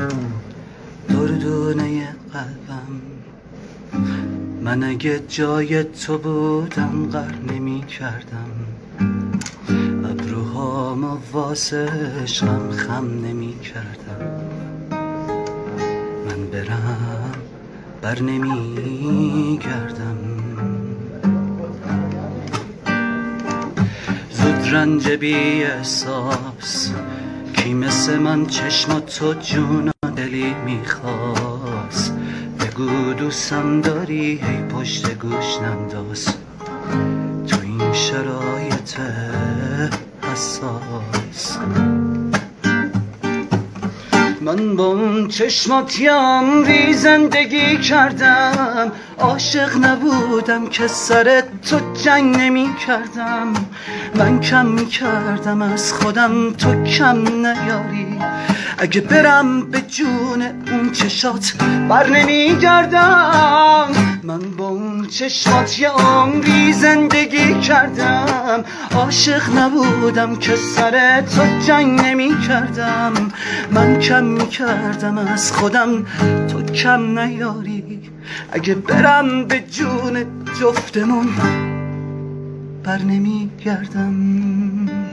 دردونه قلبم، من اگه جای تو بودم غر نمی کردم، ابروهامو واسه عشقم خم نمی کردم. من برم بر نمی گردم، زود رنج بی احساس کی مثل من چشم تو جون و دلی میخواست. بگو دوستم داری هی پشت گوش ننداز، تو این شرایط حساس. من با اون چشمات یه عمری زندگی کردم، عاشق نبودم که سر تو جنگ نمی کردم. من کم می کردم از خودم تو کم نیاری، اگه برم به جون اون چشات بر نمی گردم. من با اون چشمات یه عمری زندگی کردم، عاشق نبودم که سر تو جنگ نمی کردم. من کم می کردم از خودم تو کم نیاری، اگه برم به جون جفتمون بر نمی گردم.